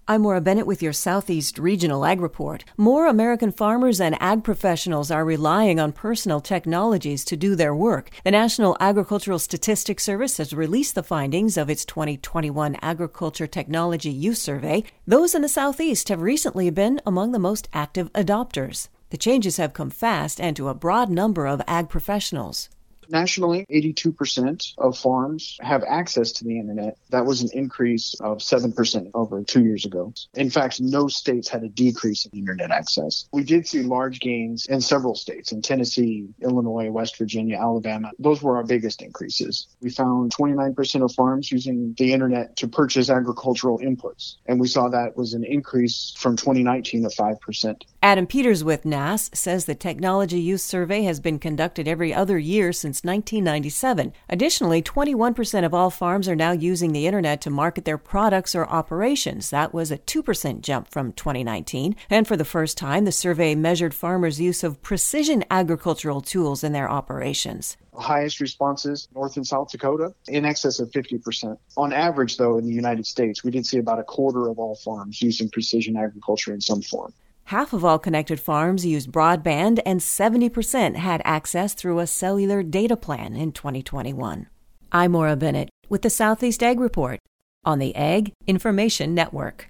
I'm Maura Bennett with your Southeast Regional Ag Report. More American farmers and ag professionals are relying on personal technologies to do their work. The National Agricultural Statistics Service has released the findings of its 2021 Agriculture Technology Use Survey. Those in the Southeast have recently been among the most active adopters. The changes have come fast and to a broad number of ag professionals. Nationally, 82% of farms have access to the internet. That was an increase of 7% over 2 years ago. In fact, no states had a decrease in internet access. We did see large gains in several states, in Tennessee, Illinois, West Virginia, Alabama. Those were our biggest increases. We found 29% of farms using the internet to purchase agricultural inputs, and we saw that was an increase from 2019 of 5%. Adam Peters with NASS says the Technology Use Survey has been conducted every other year since 1997. Additionally, 21% of all farms are now using the internet to market their products or operations. That was a 2% jump from 2019. And for the first time, the survey measured farmers' use of precision agricultural tools in their operations. Highest responses, North and South Dakota, in excess of 50%. On average, though, in the United States, we did see about a quarter of all farms using precision agriculture in some form. Half of all connected farms used broadband, and 70% had access through a cellular data plan in 2021. I'm Maura Bennett with the Southeast Ag Report on the Ag Information Network.